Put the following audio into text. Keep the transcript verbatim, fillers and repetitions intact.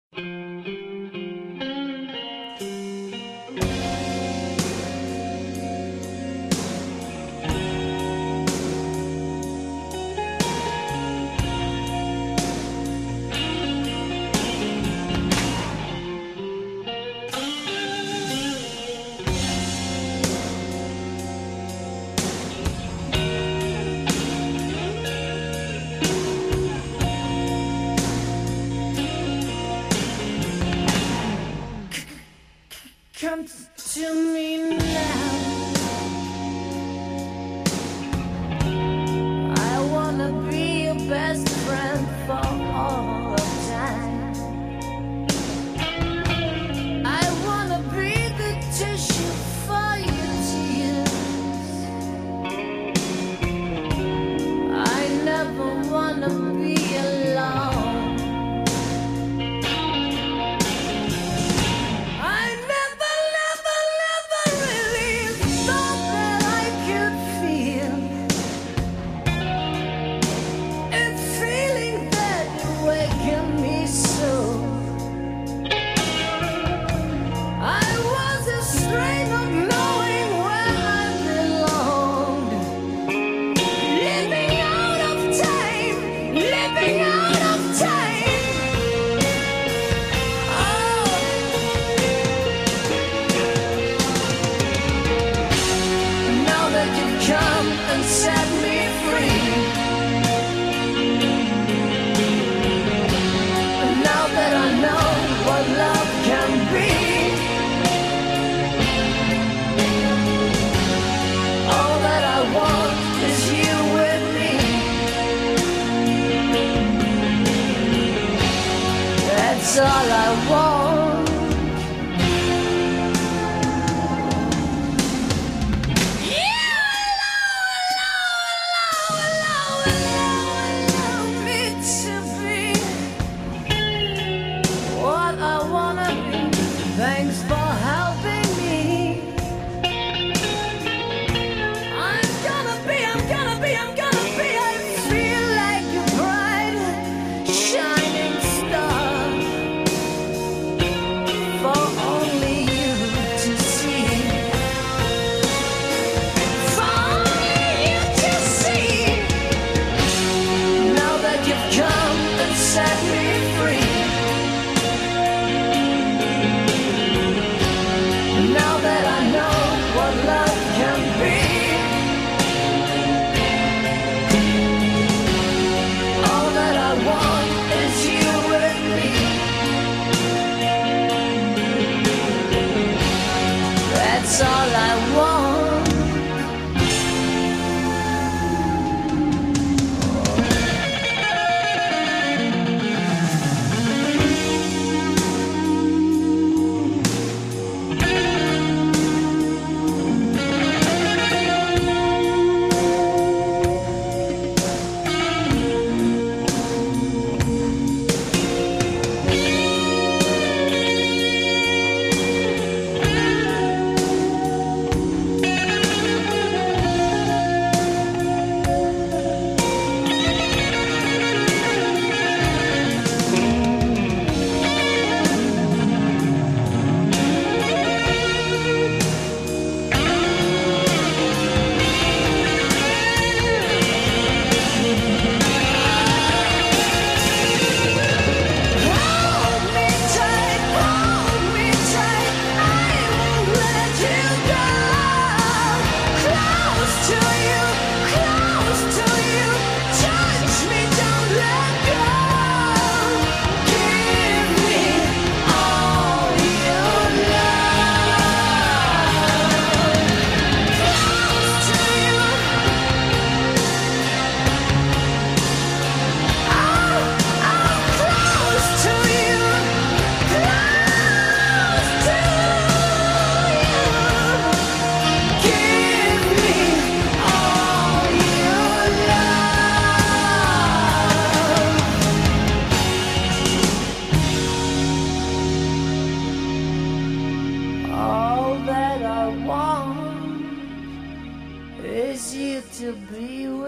Come to me now. I wanna be your best friend for all of time. I wanna be the tissue for your tears. I never wanna be alone. Set me free. Now that I know what love can be, all that I want is you with me. That's all I want. Thanks for helping me. I'm gonna be, I'm gonna be, I'm gonna be. I feel like a bright, shining star for only you to see. For only you to see. Now that you've come and set me free. Now that I know what love can be, all that I want is you with me. That's all I want. Is you to be